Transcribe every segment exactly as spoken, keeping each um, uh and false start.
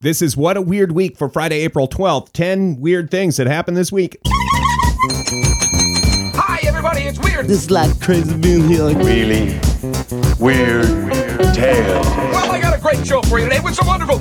This is What a Weird Week for Friday, April twelfth. ten weird things that happened this week. Hi, everybody, it's Weird. This is like crazy being here. Like Really weird, weird tales. Well, I got a great show for you today with some wonderful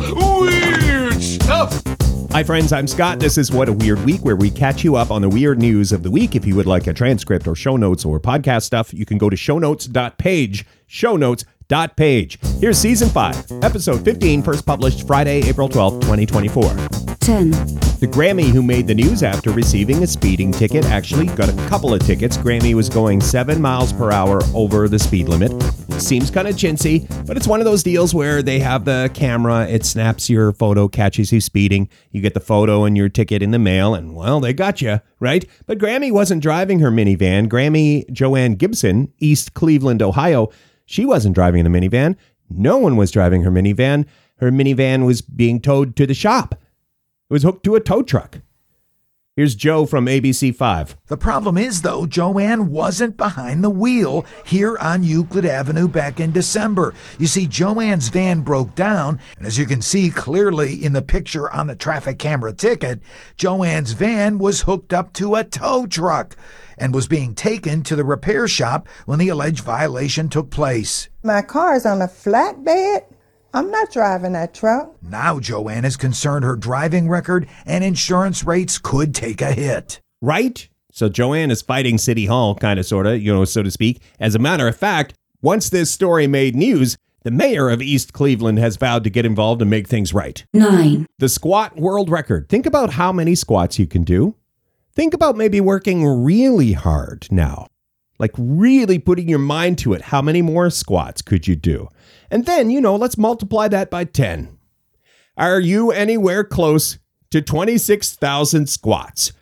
weird stuff. Hi, friends. I'm Scott. This is What a Weird Week, where we catch you up on the weird news of the week. If you would like a transcript or show notes or podcast stuff, you can go to shownotes dot page. Shownotes dot page. Here's season five, episode fifteen, first published Friday, April twelfth, twenty twenty-four. ten. The Grammy who made the news after receiving a speeding ticket actually got a couple of tickets. Grammy was going seven miles per hour over the speed limit. Seems kind of chintzy, but it's one of those deals where they have the camera, it snaps your photo, catches you speeding, you get the photo and your ticket in the mail, and well, they got you, right? But Grammy wasn't driving her minivan. Grammy Joanne Gibson, East Cleveland, Ohio, she wasn't driving the minivan. No one was driving her minivan. Her minivan was being towed to the shop. It was hooked to a tow truck. Here's Joe from A B C five. The problem is, though, Joanne wasn't behind the wheel here on Euclid Avenue back in December. You see, Joanne's van broke down, and as you can see clearly in the picture on the traffic camera ticket, Joanne's van was hooked up to a tow truck and was being taken to the repair shop when the alleged violation took place. My car is on a flatbed. I'm not driving that truck. Now Joanne is concerned her driving record and insurance rates could take a hit. Right? So Joanne is fighting City Hall, kind of, sort of, you know, so to speak. As a matter of fact, once this story made news, the mayor of East Cleveland has vowed to get involved and make things right. nine. The squat world record. Think about how many squats you can do. Think about maybe working really hard now. Like really putting your mind to it. How many more squats could you do? And then, you know, let's multiply that by ten. Are you anywhere close to twenty-six thousand squats?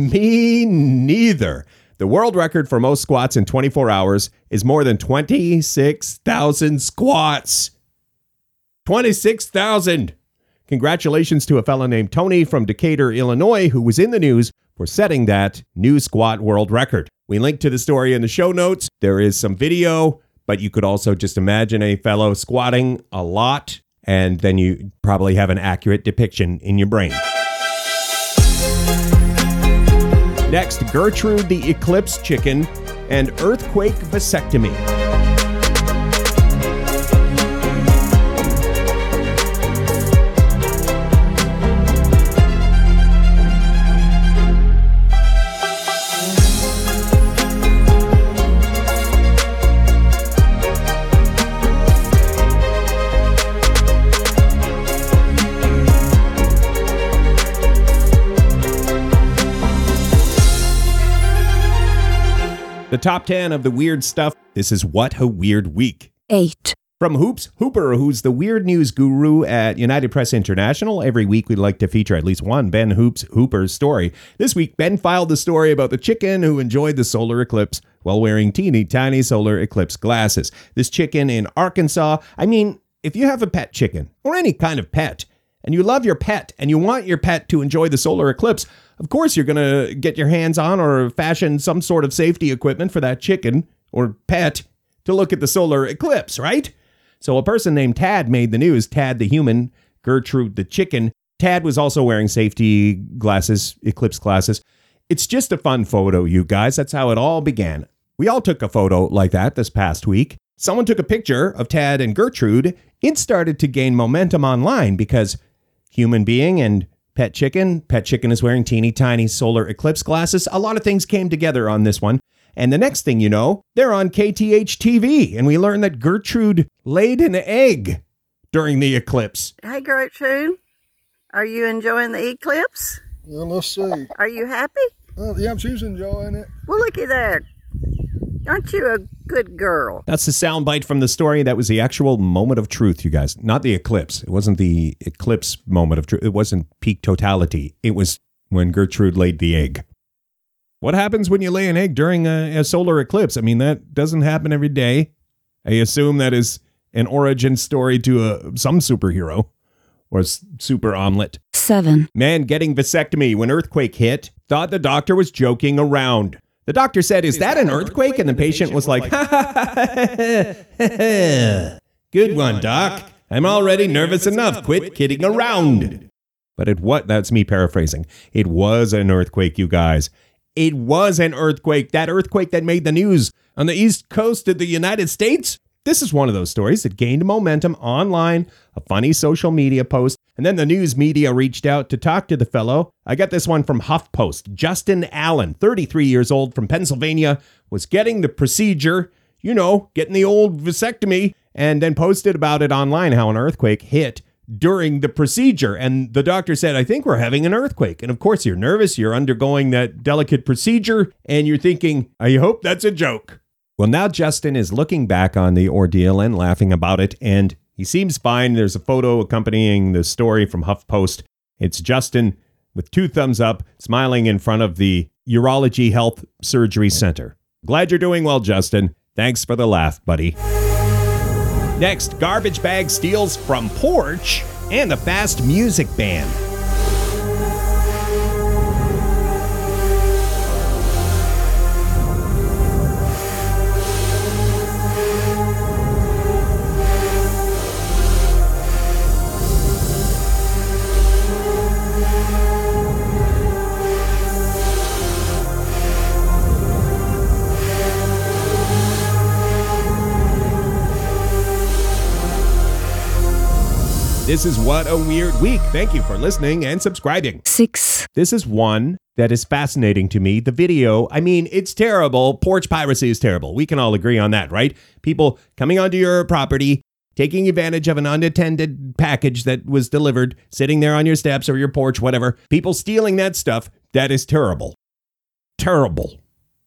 Me neither. The world record for most squats in twenty-four hours is more than twenty-six thousand squats. twenty-six thousand. Congratulations to a fellow named Tony from Decatur, Illinois, who was in the news for setting that new squat world record. We link to the story in the show notes. There is some video, but you could also just imagine a fellow squatting a lot, and then you probably have an accurate depiction in your brain. Next, Gertrude the Eclipse Chicken and earthquake vasectomy. The top ten of the weird stuff. This is What a Weird Week. eight. From Hoops Hooper, who's the weird news guru at United Press International. Every week we'd like to feature at least one Ben Hoops Hooper's story. This week, Ben filed the story about the chicken who enjoyed the solar eclipse while wearing teeny tiny solar eclipse glasses. This chicken in Arkansas, I mean, if you have a pet chicken or any kind of pet, and you love your pet and you want your pet to enjoy the solar eclipse, of course you're going to get your hands on or fashion some sort of safety equipment for that chicken or pet to look at the solar eclipse, right? So a person named Tad made the news. Tad the human, Gertrude the chicken. Tad was also wearing safety glasses, eclipse glasses. It's just a fun photo, you guys. That's how it all began. We all took a photo like that this past week. Someone took a picture of Tad and Gertrude. It started to gain momentum online because human being and pet chicken. Pet chicken is wearing teeny tiny solar eclipse glasses. A lot of things came together on this one. And the next thing you know, they're on K T H T V. And we learned that Gertrude laid an egg during the eclipse. Hey, Gertrude, are you enjoying the eclipse? Well, let's see. Are you happy? Well, yeah, she's enjoying it. Well, looky there. Aren't you a good girl? That's the soundbite from the story. That was the actual moment of truth, you guys. Not the eclipse. It wasn't the eclipse moment of truth. It wasn't peak totality. It was when Gertrude laid the egg. What happens when you lay an egg during a, a solar eclipse? I mean, that doesn't happen every day. I assume that is an origin story to a, some superhero or super omelet. seven. Man getting vasectomy when earthquake hit thought the doctor was joking around. The doctor said, is, is that, that an earthquake? earthquake? And the patient was like, ha ha ha ha. Good one, doc. I'm already nervous enough. Quit kidding around. But it what? That's me paraphrasing. It was an earthquake, you guys. It was an earthquake. That earthquake that made the news on the east coast of the United States. This is one of those stories that gained momentum online, a funny social media post, and then the news media reached out to talk to the fellow. I got this one from HuffPost. Justin Allen, thirty-three years old from Pennsylvania, was getting the procedure, you know, getting the old vasectomy, and then posted about it online, how an earthquake hit during the procedure. And the doctor said, I think we're having an earthquake. And of course, you're nervous. You're undergoing that delicate procedure, and you're thinking, I hope that's a joke. Well, now Justin is looking back on the ordeal and laughing about it, and he seems fine. There's a photo accompanying the story from HuffPost. It's Justin with two thumbs up, smiling in front of the Urology Health Surgery Center. Glad you're doing well, Justin. Thanks for the laugh, buddy. Next, garbage bag steals from porch and a fast music ban. This is What a Weird Week. Thank you for listening and subscribing. Six. This is one that is fascinating to me. The video, I mean, it's terrible. Porch piracy is terrible. We can all agree on that, right? People coming onto your property, taking advantage of an unattended package that was delivered, sitting there on your steps or your porch, whatever. People stealing that stuff, that is terrible. Terrible.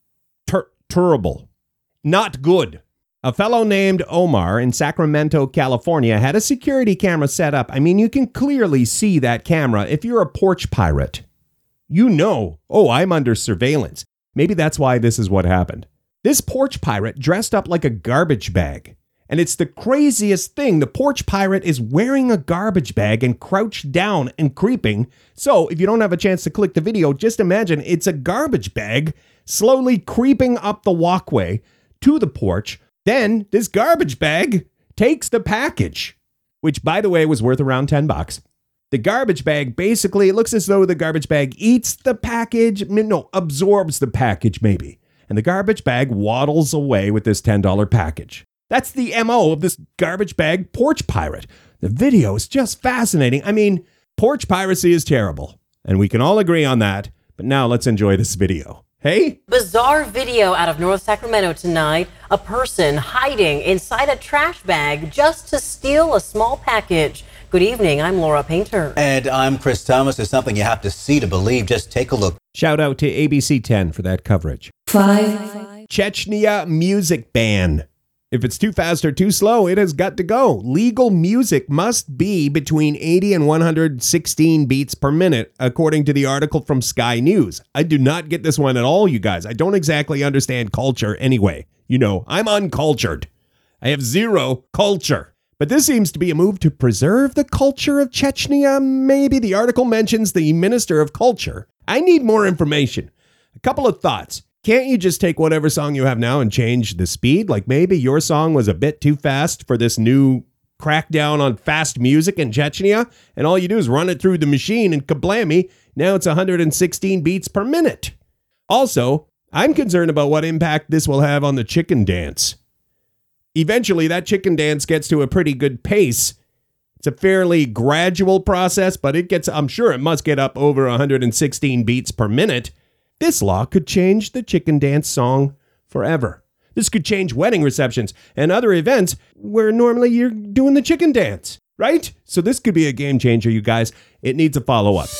Ter- terrible. Not good. A fellow named Omar in Sacramento, California, had a security camera set up. I mean, you can clearly see that camera. If you're a porch pirate, you know, oh, I'm under surveillance. Maybe that's why this is what happened. This porch pirate dressed up like a garbage bag. And it's the craziest thing. The porch pirate is wearing a garbage bag and crouched down and creeping. So if you don't have a chance to click the video, just imagine it's a garbage bag slowly creeping up the walkway to the porch. Then this garbage bag takes the package, which, by the way, was worth around ten bucks. The garbage bag, basically, it looks as though the garbage bag eats the package. No, absorbs the package, maybe. And the garbage bag waddles away with this ten dollar package. That's the M O of this garbage bag porch pirate. The video is just fascinating. I mean, porch piracy is terrible, and we can all agree on that. But now let's enjoy this video. Hey? Bizarre video out of North Sacramento tonight. A person hiding inside a trash bag just to steal a small package. Good evening, I'm Laura Painter. And I'm Chris Thomas. It's something you have to see to believe. Just take a look. Shout out to A B C ten for that coverage. Five. Chechnya music ban. If it's too fast or too slow, it has got to go. Legal music must be between eighty and one hundred sixteen beats per minute, according to the article from Sky News. I do not get this one at all, you guys. I don't exactly understand culture anyway. You know, I'm uncultured. I have zero culture. But this seems to be a move to preserve the culture of Chechnya. Maybe the article mentions the Minister of Culture. I need more information. A couple of thoughts. Can't you just take whatever song you have now and change the speed? Like maybe your song was a bit too fast for this new crackdown on fast music in Chechnya, and all you do is run it through the machine and kablammy, now it's one hundred sixteen beats per minute. Also, I'm concerned about what impact this will have on the chicken dance. Eventually, that chicken dance gets to a pretty good pace. It's a fairly gradual process, but it gets, I'm sure it must get up over one hundred sixteen beats per minute. This law could change the chicken dance song forever. This could change wedding receptions and other events where normally you're doing the chicken dance, right? So this could be a game changer, you guys. It needs a follow-up.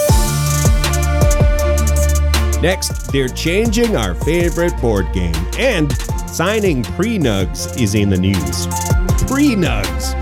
Next, they're changing our favorite board game, and signing Pre-Nugs is in the news. Pre-Nugs.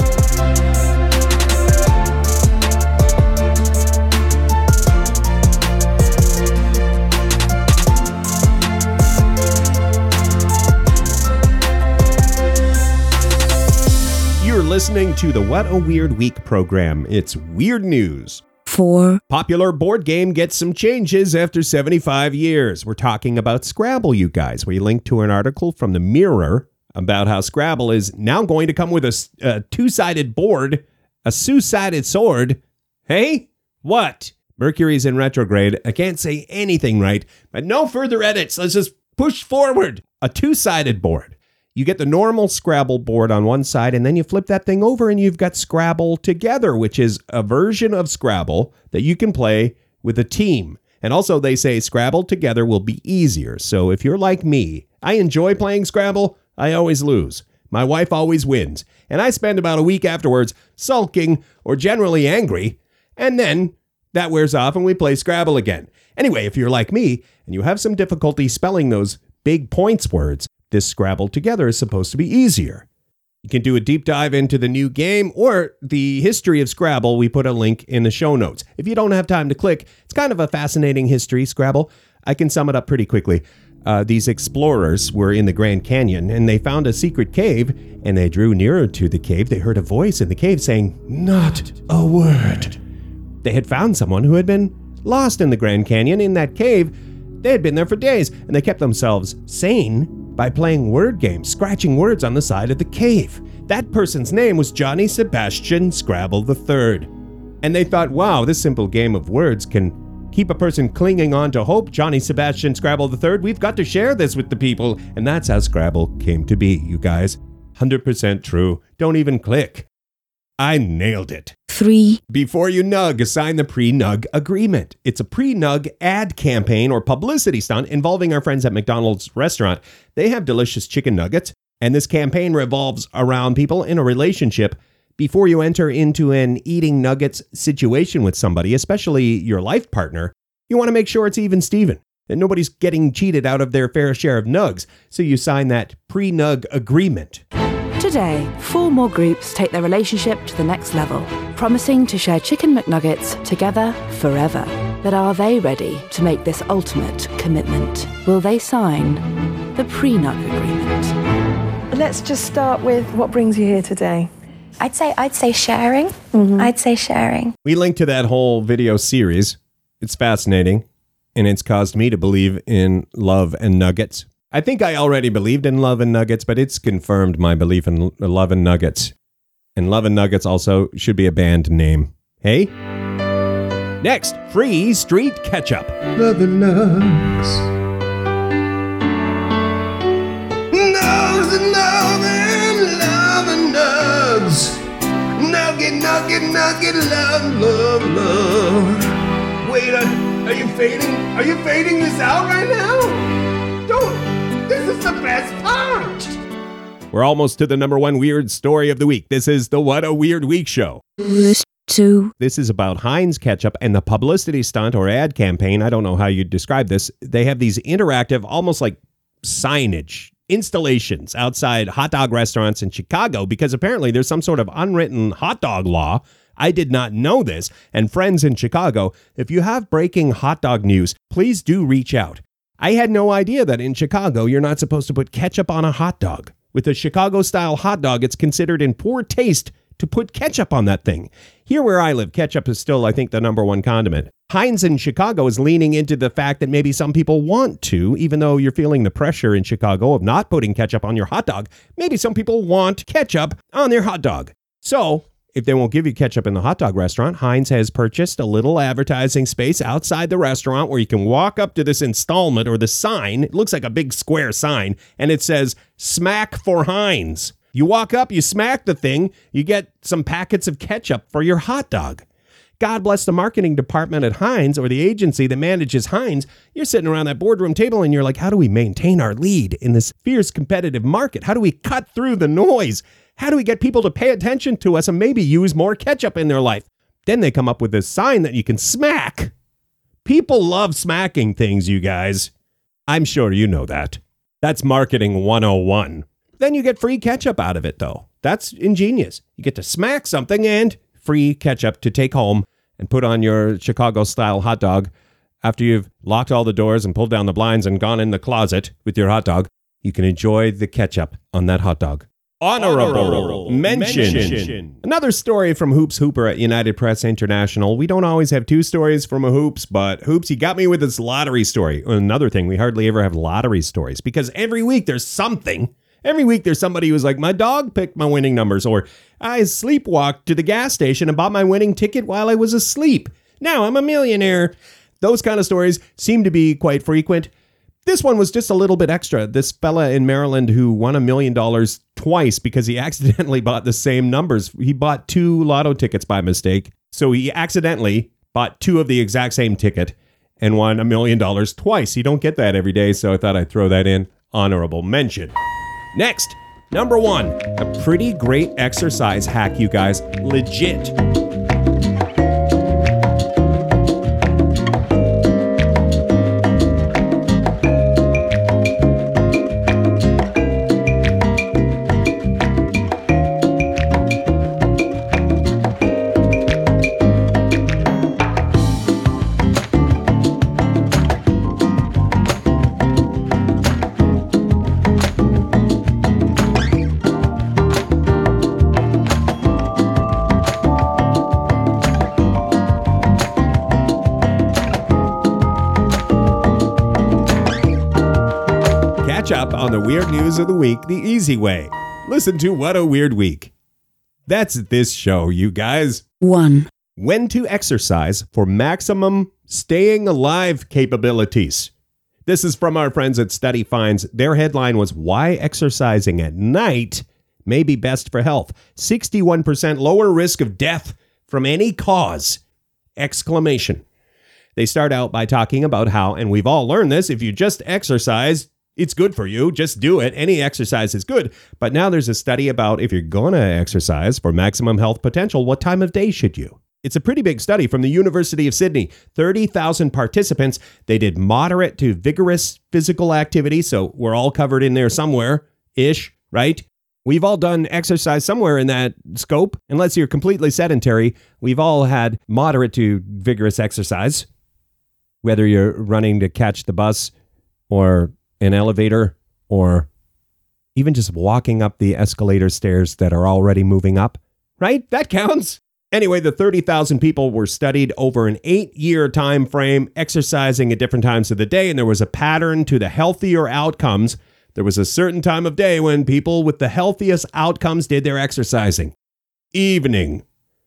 You're listening to the What a Weird Week program. It's weird news. Four. Popular board game gets some changes after seventy-five years. We're talking about Scrabble, you guys. We linked to an article from the Mirror about how Scrabble is now going to come with a, a two-sided board, a two-sided sword. Hey? What? Mercury's in retrograde. I can't say anything right, but no further edits. Let's just push forward. A two-sided board. You get the normal Scrabble board on one side, and then you flip that thing over and you've got Scrabble Together, which is a version of Scrabble that you can play with a team. And also they say Scrabble Together will be easier. So if you're like me, I enjoy playing Scrabble. I always lose. My wife always wins. And I spend about a week afterwards sulking or generally angry. And then that wears off and we play Scrabble again. Anyway, if you're like me and you have some difficulty spelling those big points words, this Scrabble Together is supposed to be easier. You can do a deep dive into the new game or the history of Scrabble. We put a link in the show notes. If you don't have time to click, it's kind of a fascinating history, Scrabble. I can sum it up pretty quickly. Uh, these explorers were in the Grand Canyon and they found a secret cave, and they drew nearer to the cave. They heard a voice in the cave saying, "Not a word." They had found someone who had been lost in the Grand Canyon in that cave. They had been there for days, and they kept themselves sane by playing word games, scratching words on the side of the cave. That person's name was Johnny Sebastian Scrabble the third. And they thought, wow, this simple game of words can keep a person clinging on to hope. Johnny Sebastian Scrabble the third, we've got to share this with the people. And that's how Scrabble came to be, you guys. one hundred percent true. Don't even click. I nailed it. Three. Before you nug, sign the pre-nug agreement. It's a pre-nug ad campaign or publicity stunt involving our friends at McDonald's restaurant. They have delicious chicken nuggets, and this campaign revolves around people in a relationship. Before you enter into an eating nuggets situation with somebody, especially your life partner, you want to make sure it's even Steven, that nobody's getting cheated out of their fair share of nugs. So you sign that pre-nug agreement. Today, four more groups take their relationship to the next level, promising to share Chicken McNuggets together forever. But are they ready to make this ultimate commitment? Will they sign the pre-nug agreement? Let's just start with what brings you here today. I'd say I'd say sharing. Mm-hmm. I'd say sharing. We linked to that whole video series. It's fascinating, and it's caused me to believe in love and nuggets. I think I already believed in love and nuggets, but it's confirmed my belief in l- love and nuggets. And love and nuggets also should be a band name. Hey? Next, free street ketchup. Love and nugs. Nugs and love and love and nugs. Nugget, nugget, nugget, love, love, love. Wait, are, are you fading? Are you fading this out right now? Don't. This is the best part. We're almost to the number one weird story of the week. This is the What a Weird Week show. Two. This is about Heinz ketchup and the publicity stunt or ad campaign. I don't know how you describe this. They have these interactive, almost like signage installations outside hot dog restaurants in Chicago because apparently there's some sort of unwritten hot dog law. I did not know this. And friends in Chicago, if you have breaking hot dog news, please do reach out. I had no idea that in Chicago, you're not supposed to put ketchup on a hot dog. With a Chicago-style hot dog, it's considered in poor taste to put ketchup on that thing. Here where I live, ketchup is still, I think, the number one condiment. Heinz in Chicago is leaning into the fact that maybe some people want to, even though you're feeling the pressure in Chicago of not putting ketchup on your hot dog, maybe some people want ketchup on their hot dog. So, if they won't give you ketchup in the hot dog restaurant, Heinz has purchased a little advertising space outside the restaurant where you can walk up to this installment or the sign. It looks like a big square sign, and it says, "Smack for Heinz." You walk up, you smack the thing, you get some packets of ketchup for your hot dog. God bless the marketing department at Heinz or the agency that manages Heinz. You're sitting around that boardroom table and you're like, how do we maintain our lead in this fierce competitive market? How do we cut through the noise? How do we get people to pay attention to us and maybe use more ketchup in their life? Then they come up with this sign that you can smack. People love smacking things, you guys. I'm sure you know that. That's marketing one oh one. Then you get free ketchup out of it, though. That's ingenious. You get to smack something and free ketchup to take home and put on your Chicago-style hot dog. After you've locked all the doors and pulled down the blinds and gone in the closet with your hot dog, you can enjoy the ketchup on that hot dog. Honorable, Honorable mention. mention. Another story from Hoops Hooper at United Press International. We don't always have two stories from a Hoops, but Hoops, he got me with this lottery story. Another thing, we hardly ever have lottery stories because every week there's something. Every week there's somebody who's like, my dog picked my winning numbers, or I sleepwalked to the gas station and bought my winning ticket while I was asleep. Now I'm a millionaire. Those kind of stories seem to be quite frequent. This one was just a little bit extra. This fella in Maryland who won a million dollars twice because he accidentally bought the same numbers. He bought two lotto tickets by mistake. So he accidentally bought two of the exact same ticket and won a million dollars twice. You don't get that every day, so I thought I'd throw that in. Honorable mention. Next, number one, a pretty great exercise hack, you guys. Legit. Up on the weird news of the week the easy way. Listen to What a Weird Week. That's this show, you guys. One. When to exercise for maximum staying alive capabilities. This is from our friends at Study Finds. Their headline was, Why Exercising at Night May Be Best for Health. sixty-one percent lower risk of death from any cause. Exclamation. They start out by talking about how, and we've all learned this, if you just exercise, it's good for you. Just do it. Any exercise is good. But now there's a study about if you're going to exercise for maximum health potential, what time of day should you? It's a pretty big study from the University of Sydney. thirty thousand participants. They did moderate to vigorous physical activity. So we're all covered in there somewhere-ish, right? We've all done exercise somewhere in that scope. Unless you're completely sedentary, we've all had moderate to vigorous exercise. Whether you're running to catch the bus or an elevator, or even just walking up the escalator stairs that are already moving up, right? That counts. Anyway, the thirty thousand people were studied over an eight-year time frame, exercising at different times of the day, and there was a pattern to the healthier outcomes. There was a certain time of day when people with the healthiest outcomes did their exercising. Evening.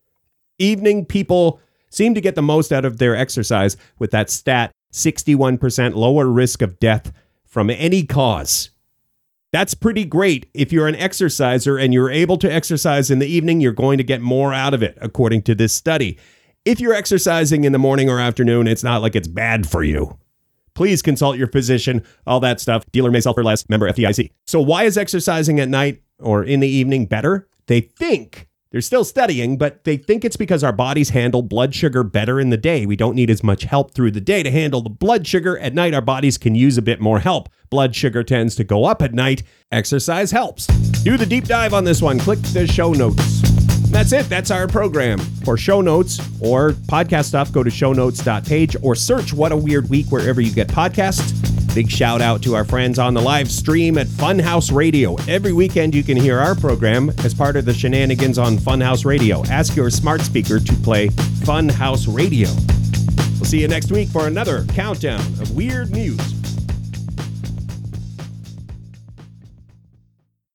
Evening people seem to get the most out of their exercise with that stat, sixty-one percent lower risk of death from any cause. That's pretty great. If you're an exerciser and you're able to exercise in the evening, you're going to get more out of it, according to this study. If you're exercising in the morning or afternoon, it's not like it's bad for you. Please consult your physician, all that stuff. Dealer may sell for less, member F D I C. So why is exercising at night or in the evening better? They think, they're still studying, but they think it's because our bodies handle blood sugar better in the day. We don't need as much help through the day to handle the blood sugar. At night, our bodies can use a bit more help. Blood sugar tends to go up at night. Exercise helps. Do the deep dive on this one. Click the show notes. That's it. That's our program. For show notes or podcast stuff, go to show notes dot page or search What a Weird Week wherever you get podcasts. Big shout out to our friends on the live stream at Funhouse Radio. Every weekend you can hear our program as part of the shenanigans on Funhouse Radio. Ask your smart speaker to play Funhouse Radio. We'll see you next week for another countdown of weird news.